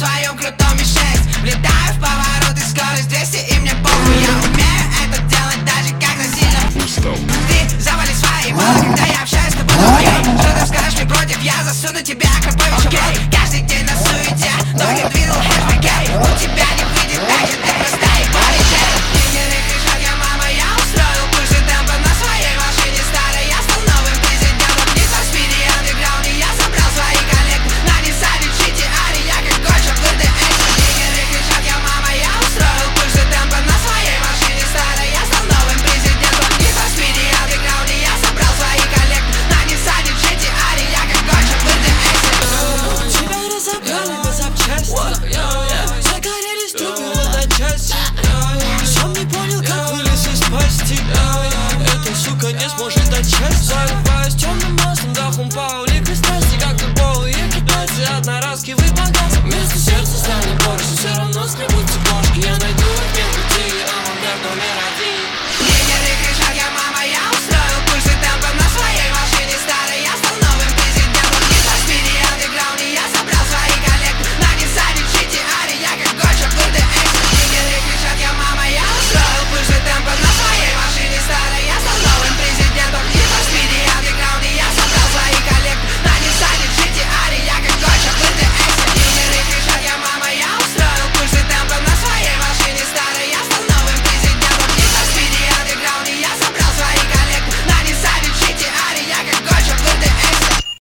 своем крутом Ми-6. Влетаю в поворот и скорость 200, и мне похуй. Я умею это делать даже когда сильно ты завали свои баллы, когда я общаюсь с тобой. Что ты скажешь мне против, я засуну тебя как повечек. Каждый день на суете, ноги двинул хэшбэкей. У тебя не выйдет, значит ты просто и полетел. Линейный крышак, я мама, я устроил пульсы темпа на своей машине старой. Я стал новым президентом, не со спиди андеграунд. И я собрал свои коллекты на Ниссане GT-R. Я как Гоча в РДС. Линейный крышак, я мама, я устроил пульсы темпа на своей машине старой. Я стал новым президентом, не со спиди андеграунд. И я собрал свои коллекты на Ниссане GT-R. Я как Гоча в РДС. Тебя разобрали на запчасти, загорелись трупы на части. Сам не понял, как вылез из пасти. Эта сука не сможет дать счастье. Заливаюсь темным маслом до хумпа, улик и страсти, как футбол. И китайцы одноразки